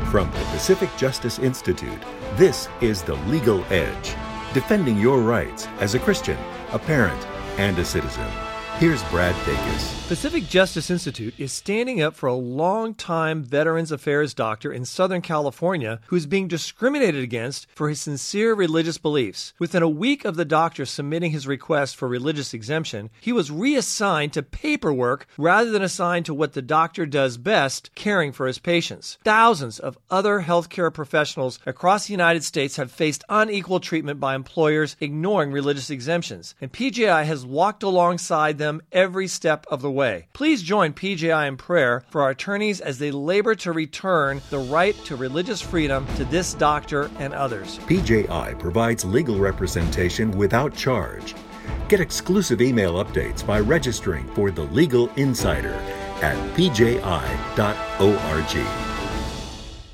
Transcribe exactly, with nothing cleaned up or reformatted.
From the Pacific Justice Institute, this is The Legal Edge, defending your rights as a Christian, a parent, and a citizen. Here's Brad Dacus. Pacific Justice Institute is standing up for a long-time Veterans Affairs doctor in Southern California who's being discriminated against for his sincere religious beliefs. Within a week of the doctor submitting his request for religious exemption, he was reassigned to paperwork rather than assigned to what the doctor does best, caring for his patients. Thousands of other healthcare professionals across the United States have faced unequal treatment by employers ignoring religious exemptions, and P J I has walked alongside them every step of the way. Please join P J I in prayer for our attorneys as they labor to return the right to religious freedom to this doctor and others. P J I provides legal representation without charge. Get exclusive email updates by registering for The Legal Insider at p j i dot org.